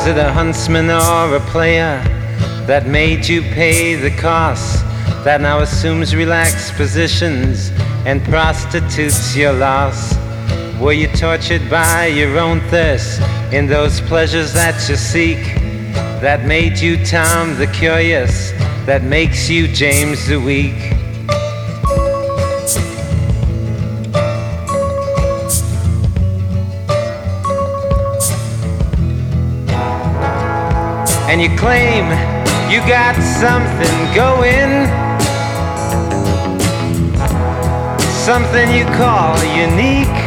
Was it a huntsman or a player that made you pay the cost, that now assumes relaxed positions and prostitutes your loss? Were you tortured by your own thirst in those pleasures that you seek, that made you Tom the Curious, that makes you James the Weak? And you claim you got something going, something you call unique.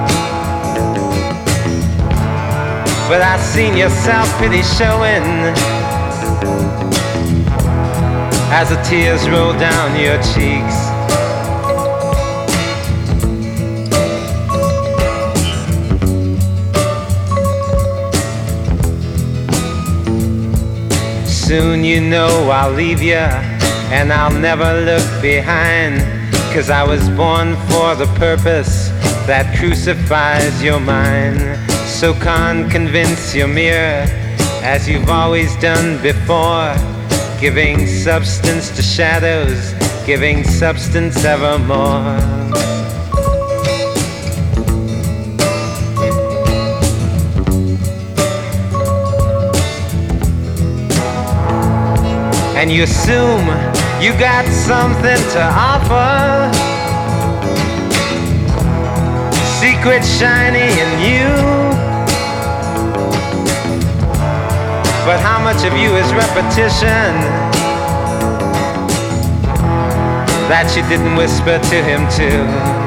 But I seen your self-pity showing as the tears roll down your cheeks. Soon you know I'll leave you, and I'll never look behind, 'cause I was born for the purpose that crucifies your mind. So convince your mirror, as you've always done before, giving substance to shadows, giving substance evermore. And you assume you got something to offer, secret shiny in you. But how much of you is repetition that you didn't whisper to him too?